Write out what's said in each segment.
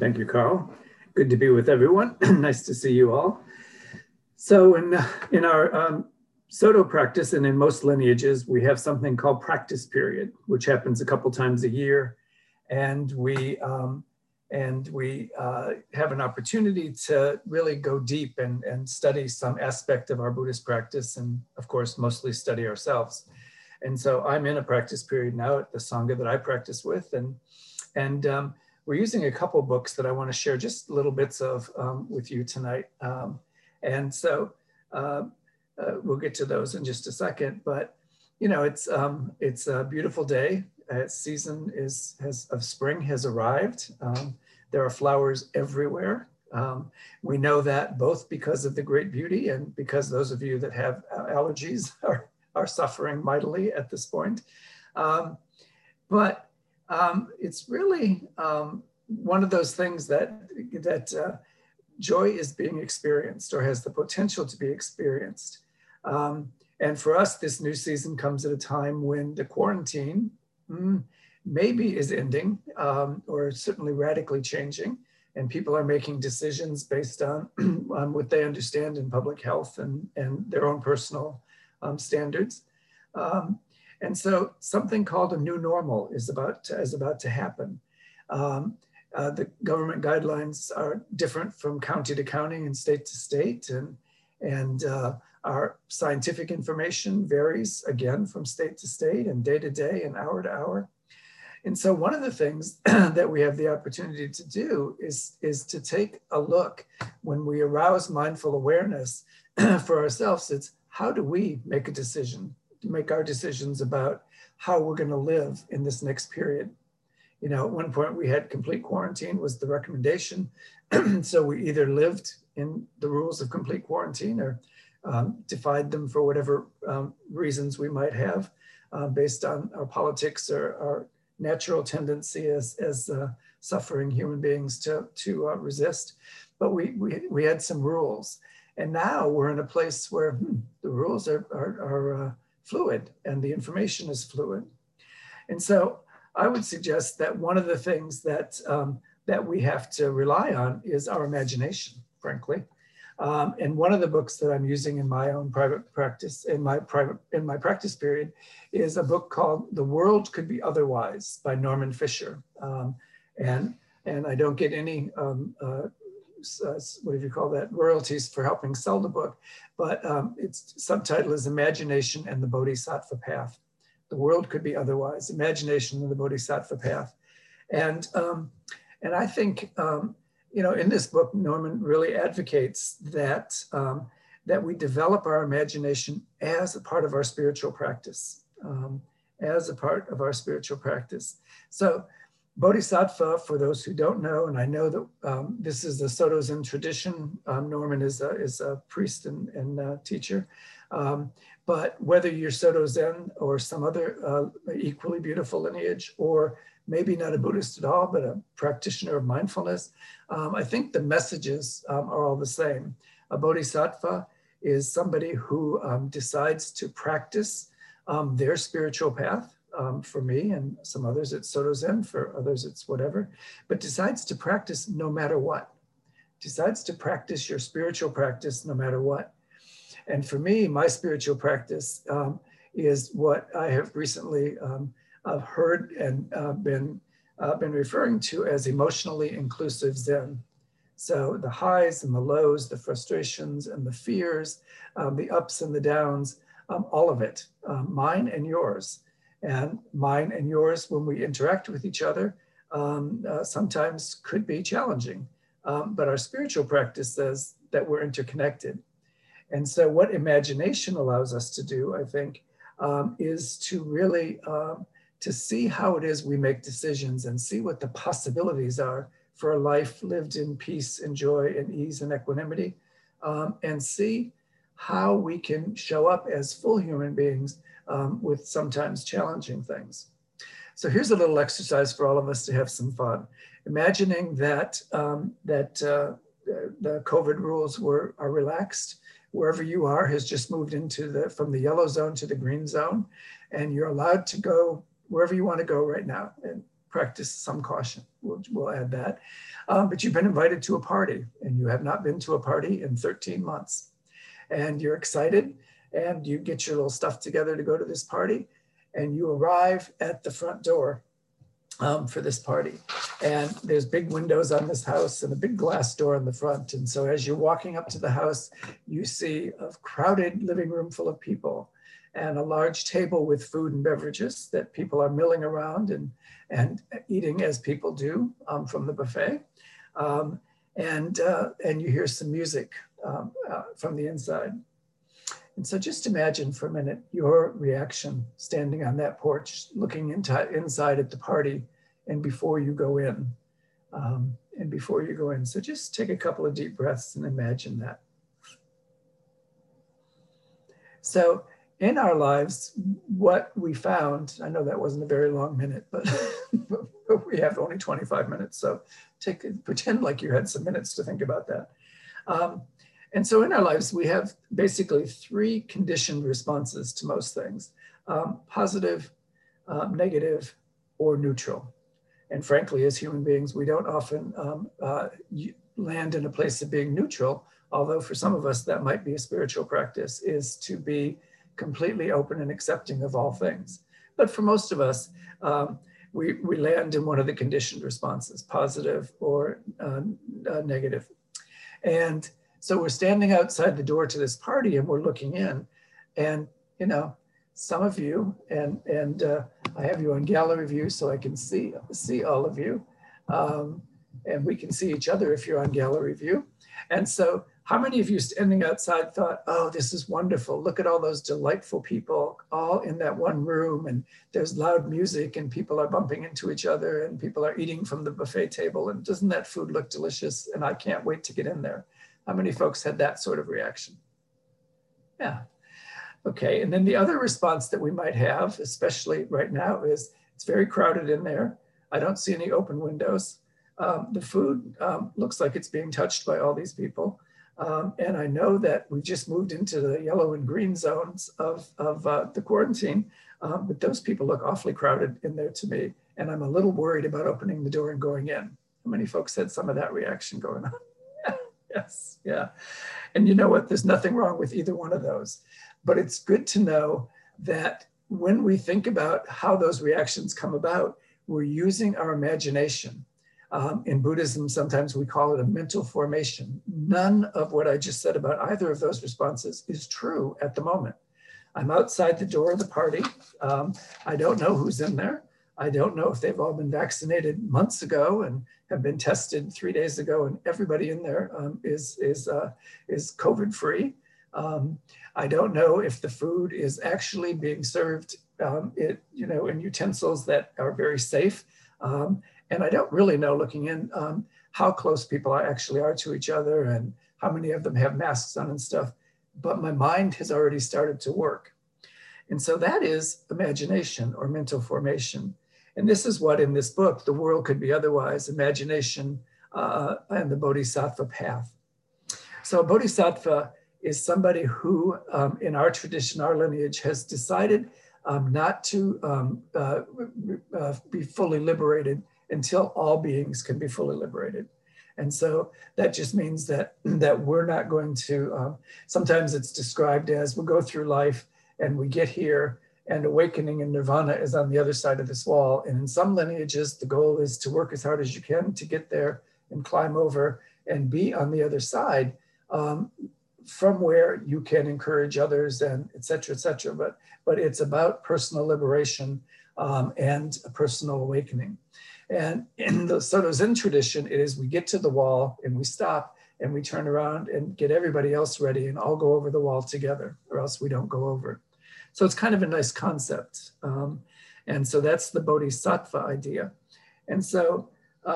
Thank you, Carl. Good to be with everyone. Nice to see you all. So in our Soto practice and in most lineages, we have something called practice period, which happens a couple times a year. And we have an opportunity to really go deep and study some aspect of our Buddhist practice, and of course, mostly study ourselves. And so I'm in a practice period now at the Sangha that I practice with. And we're using a couple books that I want to share just little bits of with you tonight. And so we'll get to those in just a second. But you know, it's a beautiful day. Season of spring has arrived. There are flowers everywhere. We know that both because of the great beauty and because those of you that have allergies are suffering mightily at this point. But it's really one of those things that joy is being experienced or has the potential to be experienced. And for us, this new season comes at a time when the quarantine maybe is ending or certainly radically changing, and people are making decisions based on what they understand in public health and their own personal standards. And so something called a new normal is about to happen. The government guidelines are different from county to county and state to state, and our scientific information varies again from state to state and day to day and hour to hour. And so one of the things that we have the opportunity to do is to take a look when we arouse mindful awareness for ourselves. It's how do we make a decision, to make our decisions about how we're going to live in this next period. You know, at one point we had complete quarantine was the recommendation. So we either lived in the rules of complete quarantine or defied them for whatever reasons we might have based on our politics or our natural tendency as suffering human beings to resist. But we had some rules. And now we're in a place where the rules are fluid and the information is fluid. And so I would suggest that one of the things that we have to rely on is our imagination, frankly. And one of the books that I'm using in my own private practice, in my practice period, is a book called The World Could Be Otherwise by Norman Fisher. And I don't get any, what do you call that, royalties for helping sell the book, but its subtitle is Imagination and the Bodhisattva Path. The World Could Be Otherwise, Imagination and the Bodhisattva Path. And I think, you know, in this book, Norman really advocates that we develop our imagination as a part of our spiritual practice, So Bodhisattva, for those who don't know, and I know that this is the Soto Zen tradition. Norman is a priest and teacher. But whether you're Soto Zen or some other equally beautiful lineage, or maybe not a Buddhist at all, but a practitioner of mindfulness, I think the messages are all the same. A bodhisattva is somebody who decides to practice their spiritual path. For me and some others, it's Soto Zen, for others, it's whatever, but decides to practice no matter what. Decides to practice your spiritual practice no matter what. And for me, my spiritual practice is what I have recently heard and been referring to as emotionally inclusive Zen. So the highs and the lows, the frustrations and the fears, the ups and the downs, all of it, mine and yours. And mine and yours, when we interact with each other, sometimes could be challenging. But our spiritual practice says that we're interconnected. And so what imagination allows us to do, I think, is to really to see how it is we make decisions and see what the possibilities are for a life lived in peace and joy and ease and equanimity, and see how we can show up as full human beings with sometimes challenging things. So here's a little exercise for all of us to have some fun. Imagining that the COVID rules are relaxed. Wherever you are has just moved into from the yellow zone to the green zone, and you're allowed to go wherever you want to go right now. And practice some caution. We'll add that. But you've been invited to a party, and you have not been to a party in 13 months. And you're excited, and you get your little stuff together to go to this party, and you arrive at the front door for this party. And there's big windows on this house and a big glass door in the front. And so as you're walking up to the house, you see a crowded living room full of people and a large table with food and beverages that people are milling around and eating as people do from the buffet. And you hear some music from the inside. And so just imagine for a minute your reaction standing on that porch, looking inside at the party and before you go in. So just take a couple of deep breaths and imagine that. So in our lives, what we found, I know that wasn't a very long minute, but we have only 25 minutes. So pretend like you had some minutes to think about that. And so in our lives, we have basically 3 conditioned responses to most things: positive, negative, or neutral. And frankly, as human beings, we don't often land in a place of being neutral, although for some of us, that might be a spiritual practice, is to be completely open and accepting of all things. But for most of us, we land in one of the conditioned responses, positive or negative. And so we're standing outside the door to this party and we're looking in, and some of you, and I have you on gallery view so I can see all of you, and we can see each other if you're on gallery view. And so how many of you standing outside thought, oh, this is wonderful. Look at all those delightful people all in that one room, and there's loud music and people are bumping into each other and people are eating from the buffet table, and doesn't that food look delicious? And I can't wait to get in there. How many folks had that sort of reaction? Yeah. Okay, and then the other response that we might have, especially right now, is it's very crowded in there. I don't see any open windows. The food looks like it's being touched by all these people. And I know that we just moved into the yellow and green zones of the quarantine, but those people look awfully crowded in there to me. And I'm a little worried about opening the door and going in. How many folks had some of that reaction going on? Yes, yeah. And you know what? There's nothing wrong with either one of those. But it's good to know that when we think about how those reactions come about, we're using our imagination. In Buddhism, sometimes we call it a mental formation. None of what I just said about either of those responses is true at the moment. I'm outside the door of the party. I don't know who's in there. I don't know if they've all been vaccinated months ago and have been tested 3 days ago, and everybody in there is COVID-free. I don't know if the food is actually being served in utensils that are very safe. And I don't really know, looking in, how close people actually are to each other and how many of them have masks on and stuff. But my mind has already started to work. And so that is imagination or mental formation. And this is what in this book, The World Could Be Otherwise, Imagination and the Bodhisattva Path. So a bodhisattva is somebody who, in our tradition, our lineage, has decided not to be fully liberated until all beings can be fully liberated. And so that just means that we're not going to, sometimes it's described as we'll go through life and we get here and awakening and nirvana is on the other side of this wall. And in some lineages, the goal is to work as hard as you can to get there and climb over and be on the other side, from where you can encourage others and et cetera, but it's about personal liberation and a personal awakening. And in the Soto Zen tradition, it is we get to the wall and we stop and we turn around and get everybody else ready and all go over the wall together, or else we don't go over. So it's kind of a nice concept. And so that's the bodhisattva idea. And so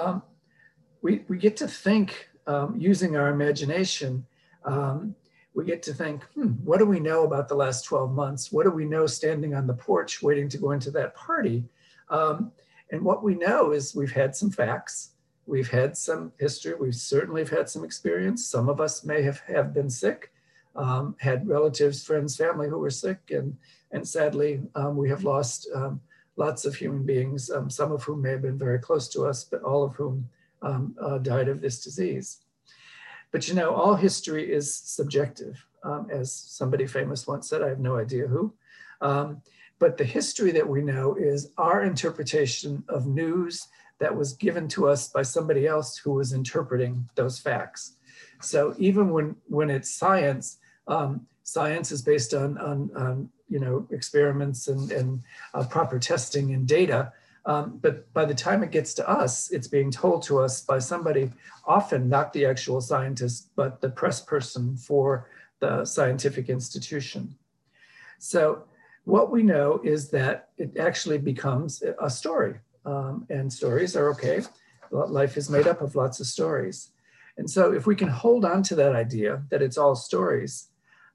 we get to think using our imagination. We get to think, what do we know about the last 12 months? What do we know standing on the porch waiting to go into that party? And what we know is we've had some facts. We've had some history. We certainly have had some experience. Some of us may have been sick, had relatives, friends, family who were sick. And sadly, we have lost lots of human beings, some of whom may have been very close to us, but all of whom died of this disease. But you know, all history is subjective. As somebody famous once said, I have no idea who. But the history that we know is our interpretation of news that was given to us by somebody else who was interpreting those facts. So even when it's science, science is based on you know, experiments and proper testing and data. But by the time it gets to us, it's being told to us by somebody, often not the actual scientist, but the press person for the scientific institution. So what we know is that it actually becomes a story, and stories are okay. Life is made up of lots of stories. And so if we can hold on to that idea that it's all stories,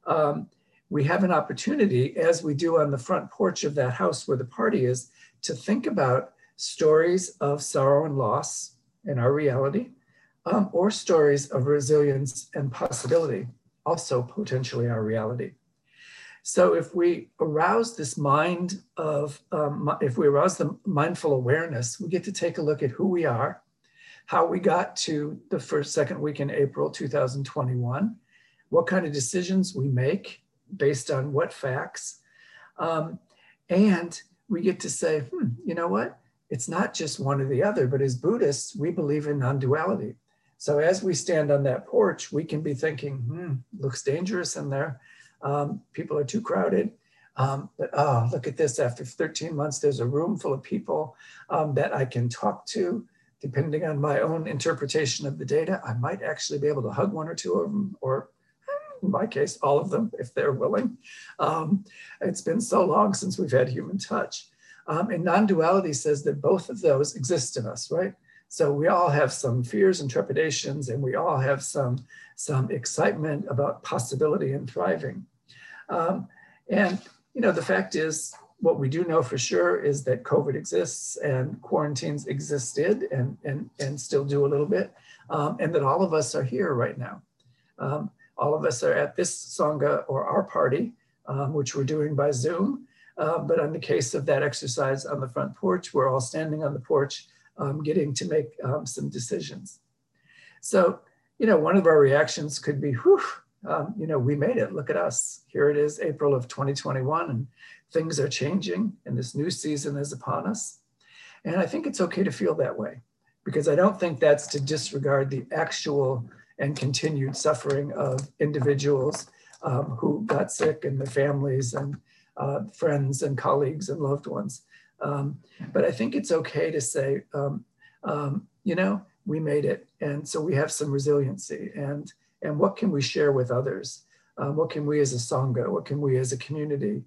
we have an opportunity, as we do on the front porch of that house where the party is, to think about stories of sorrow and loss in our reality, or stories of resilience and possibility, also potentially our reality. So if we arouse this mind of, if we arouse the mindful awareness, we get to take a look at who we are, how we got to the second week in April 2021, what kind of decisions we make based on what facts, and we get to say, you know what? It's not just one or the other, but as Buddhists, we believe in non-duality. So as we stand on that porch, we can be thinking, looks dangerous in there. People are too crowded. But oh, look at this, after 13 months, there's a room full of people that I can talk to. Depending on my own interpretation of the data, I might actually be able to hug one or two of them, or in my case, all of them, if they're willing. It's been so long since we've had human touch. And non-duality says that both of those exist in us, right? So we all have some fears and trepidations, and we all have some excitement about possibility and thriving. And you know, the fact is, what we do know for sure is that COVID exists and quarantines existed and still do a little bit, and that all of us are here right now. All of us are at this Sangha or our party, which we're doing by Zoom. But in the case of that exercise on the front porch, we're all standing on the porch, getting to make some decisions. So, you know, one of our reactions could be, whew, you know, we made it, look at us. Here it is, April of 2021, and things are changing, and this new season is upon us. And I think it's okay to feel that way, because I don't think that's to disregard the actual and continued suffering of individuals who got sick, and their families and friends and colleagues and loved ones. But I think it's okay to say, you know, we made it. And so we have some resiliency, and what can we share with others? What can we as a Sangha, what can we as a community,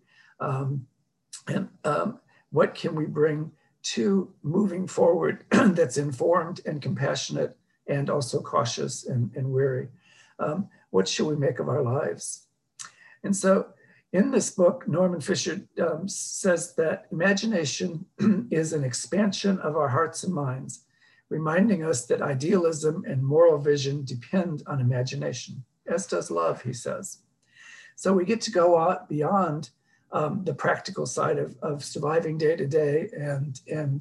and what can we bring to moving forward that's informed and compassionate and also cautious and wary? What should we make of our lives? And so in this book, Norman Fischer says that imagination is an expansion of our hearts and minds, reminding us that idealism and moral vision depend on imagination, as does love, he says. So we get to go out beyond the practical side of surviving day to day and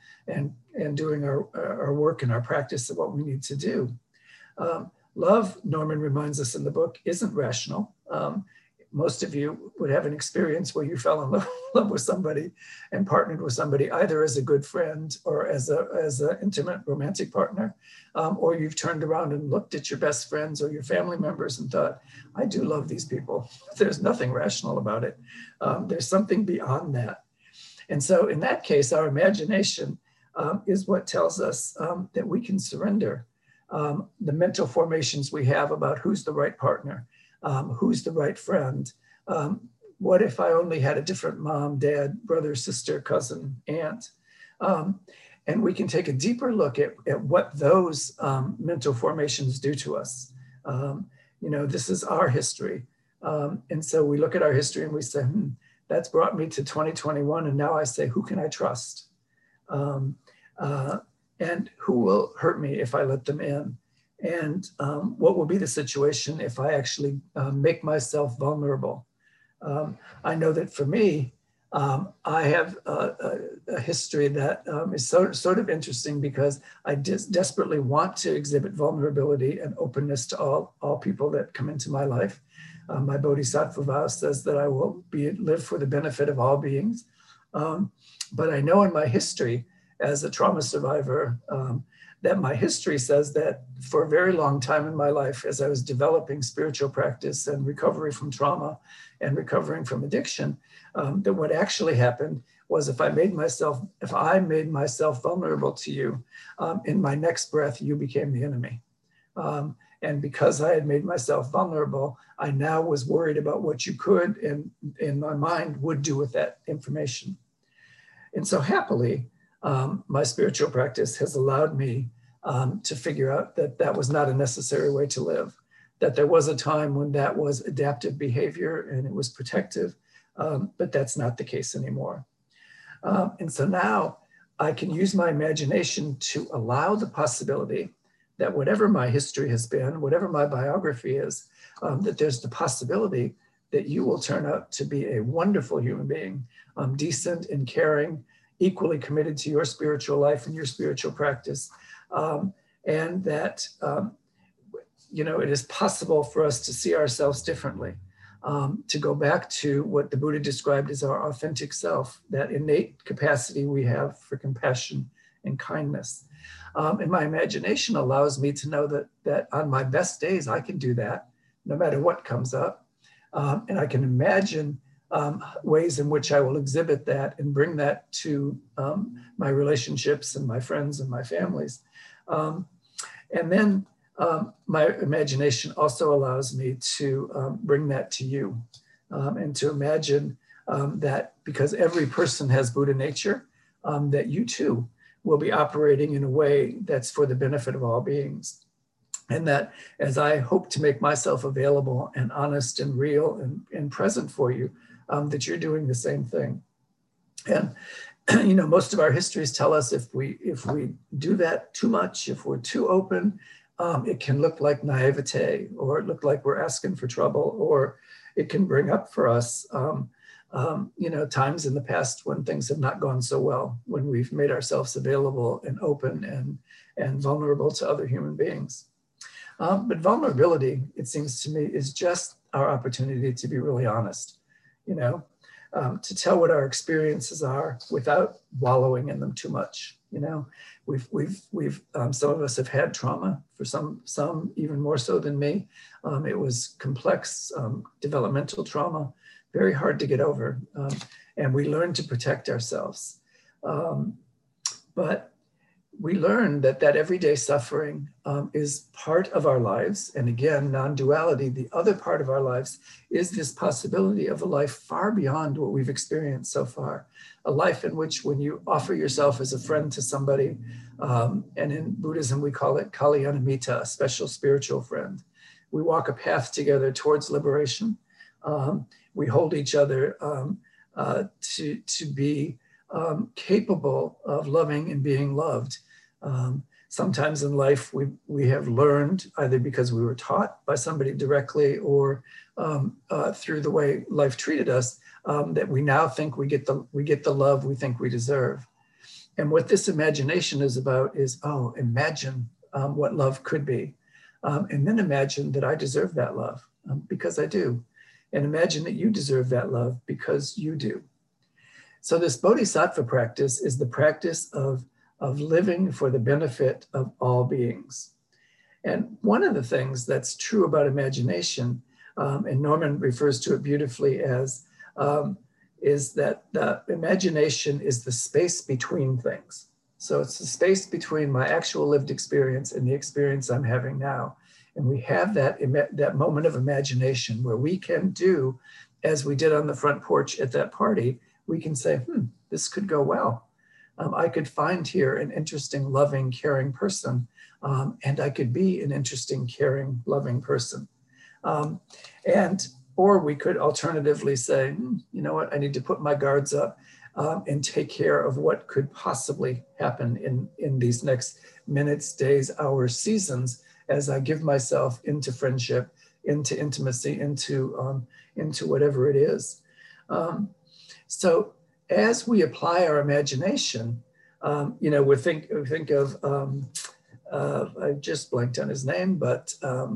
doing our work and our practice of what we need to do. Love, Norman reminds us in the book, isn't rational. Most of you would have an experience where you fell in love with somebody and partnered with somebody, either as a good friend or as an intimate romantic partner, or you've turned around and looked at your best friends or your family members and thought, I do love these people. There's nothing rational about it. There's something beyond that. And so in that case, our imagination is what tells us that we can surrender the mental formations we have about who's the right partner, who's the right friend. What if I only had a different mom, dad, brother, sister, cousin, aunt? And we can take a deeper look at what those mental formations do to us. You know, this is our history. And so we look at our history and we say, that's brought me to 2021. And now I say, who can I trust? And who will hurt me if I let them in? And what will be the situation if I actually make myself vulnerable? I know that for me, I have a history that is sort of interesting because I desperately want to exhibit vulnerability and openness to all people that come into my life. My Bodhisattva vow says that I will live for the benefit of all beings. But I know in my history as a trauma survivor that my history says that for a very long time in my life, as I was developing spiritual practice and recovery from trauma and recovering from addiction, that what actually happened was if I made myself vulnerable to you, in my next breath, you became the enemy. And because I had made myself vulnerable, I now was worried about what you could and in my mind would do with that information. And so happily, my spiritual practice has allowed me to figure out that that was not a necessary way to live, that there was a time when that was adaptive behavior and it was protective, but that's not the case anymore. And so now I can use my imagination to allow the possibility that whatever my history has been, whatever my biography is, that there's the possibility that you will turn out to be a wonderful human being, decent and caring, equally committed to your spiritual life and your spiritual practice. And that, it is possible for us to see ourselves differently, to go back to what the Buddha described as our authentic self, that innate capacity we have for compassion and kindness. And my imagination allows me to know that on my best days, I can do that no matter what comes up. And I can imagine ways in which I will exhibit that and bring that to my relationships and my friends and my families. And then my imagination also allows me to bring that to you and to imagine that because every person has Buddha nature, that you too will be operating in a way that's for the benefit of all beings. And that as I hope to make myself available and honest and real and present for you, that you're doing the same thing. And most of our histories tell us if we do that too much, if we're too open, it can look like naivete, or it look like we're asking for trouble, or it can bring up for us times in the past when things have not gone so well, when we've made ourselves available and open and vulnerable to other human beings. But vulnerability, it seems to me, is just our opportunity to be really honest, to tell what our experiences are without wallowing in them too much. We've some of us have had trauma, for some even more so than me. It was complex developmental trauma, very hard to get over. And we learn to protect ourselves. But we learn that everyday suffering is part of our lives. And again, non-duality, the other part of our lives is this possibility of a life far beyond what we've experienced so far. A life in which when you offer yourself as a friend to somebody, and in Buddhism, we call it Kalyanamitta, a special spiritual friend. We walk a path together towards liberation. We hold each other to be capable of loving and being loved. Sometimes in life, we have learned, either because we were taught by somebody directly or through the way life treated us, that we now think we get the love we think we deserve. And what this imagination is about is, imagine what love could be. And then imagine that I deserve that love because I do. And imagine that you deserve that love because you do. So this bodhisattva practice is the practice of living for the benefit of all beings. And one of the things that's true about imagination, and Norman refers to it beautifully as, is that the imagination is the space between things. So it's the space between my actual lived experience and the experience I'm having now. And we have that moment of imagination where we can do, as we did on the front porch at that party, we can say, this could go well. I could find here an interesting, loving, caring person, and I could be an interesting, caring, loving person. Or we could alternatively say, you know what, I need to put my guards up and take care of what could possibly happen in these next minutes, days, hours, seasons, as I give myself into friendship, into intimacy, into whatever it is. So as we apply our imagination, we think of, I just blanked on his name, but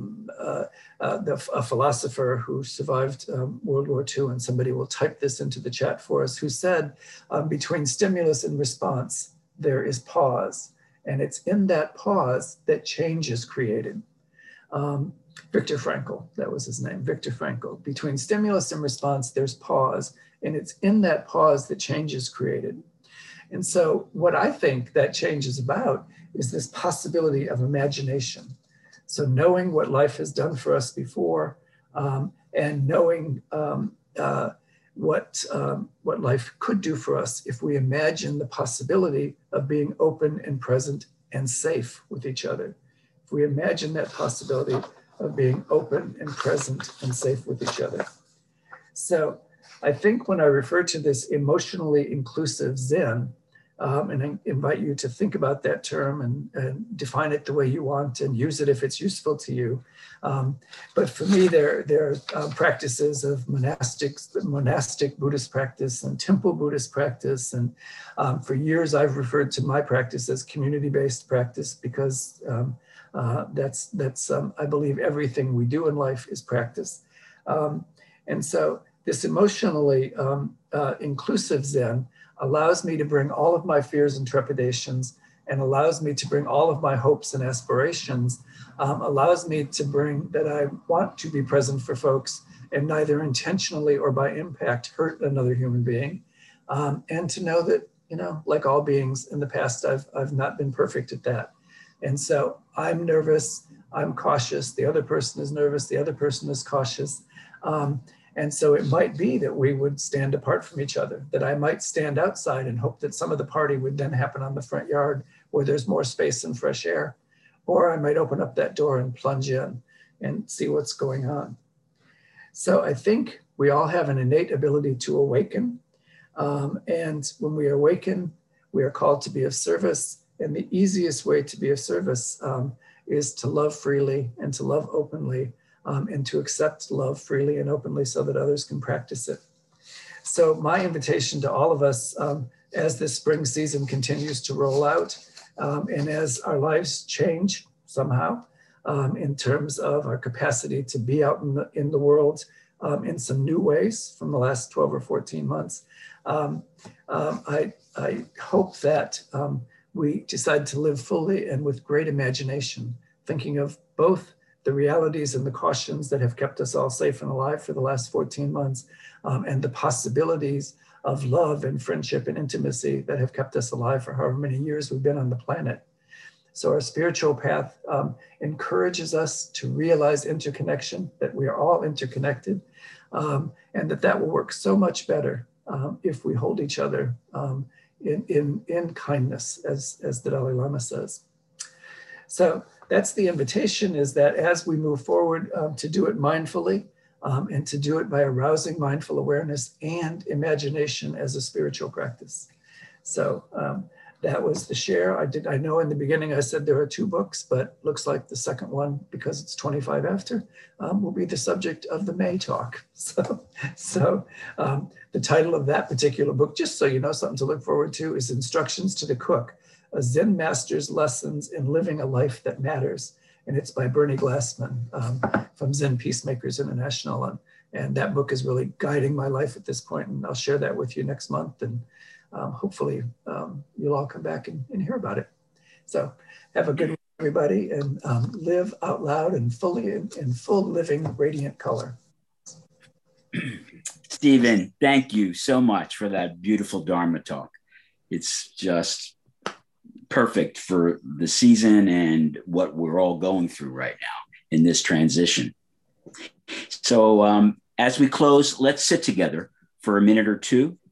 a philosopher who survived World War II, and somebody will type this into the chat for us, who said, between stimulus and response, there is pause. And it's in that pause that change is created. Viktor Frankl, that was his name, Viktor Frankl. Between stimulus and response, there's pause. And it's in that pause that change is created. And so what I think that change is about is this possibility of imagination. So knowing what life has done for us before, and knowing what life could do for us if we imagine the possibility of being open and present and safe with each other. If we imagine that possibility of being open and present and safe with each other. So I think when I refer to this emotionally inclusive Zen, and I invite you to think about that term and define it the way you want and use it if it's useful to you. But for me, there are practices of monastic Buddhist practice and temple Buddhist practice. And for years, I've referred to my practice as community-based practice because that's I believe everything we do in life is practice. And so this emotionally inclusive Zen allows me to bring all of my fears and trepidations, and allows me to bring all of my hopes and aspirations, allows me to bring that I want to be present for folks and neither intentionally or by impact hurt another human being. And to know that, like all beings in the past, I've not been perfect at that. And so I'm nervous, I'm cautious, the other person is nervous, the other person is cautious. And so it might be that we would stand apart from each other, that I might stand outside and hope that some of the party would then happen on the front yard where there's more space and fresh air. Or I might open up that door and plunge in and see what's going on. So I think we all have an innate ability to awaken. And when we awaken, we are called to be of service. And the easiest way to be of service is to love freely and to love openly. And to accept love freely and openly so that others can practice it. So my invitation to all of us as this spring season continues to roll out and as our lives change somehow in terms of our capacity to be out in the world in some new ways from the last 12 or 14 months, I hope that we decide to live fully and with great imagination, thinking of both the realities and the cautions that have kept us all safe and alive for the last 14 months, and the possibilities of love and friendship and intimacy that have kept us alive for however many years we've been on the planet. So our spiritual path encourages us to realize interconnection, that we are all interconnected, and that will work so much better if we hold each other in kindness, as the Dalai Lama says. So that's the invitation, is that as we move forward to do it mindfully and to do it by arousing mindful awareness and imagination as a spiritual practice. So that was the share. I know in the beginning I said there are 2 books, but looks like the second one, because it's 25 after, will be the subject of the May talk. So the title of that particular book, just so you know, something to look forward to, is Instructions to the Cook, a Zen Master's Lessons in Living a Life That Matters. And it's by Bernie Glassman from Zen Peacemakers International. And that book is really guiding my life at this point. And I'll share that with you next month. And hopefully you'll all come back and hear about it. So have a good week, everybody, and live out loud and fully in full living radiant color. Stephen, thank you so much for that beautiful Dharma talk. It's just perfect for the season and what we're all going through right now in this transition. So as we close, let's sit together for a minute or two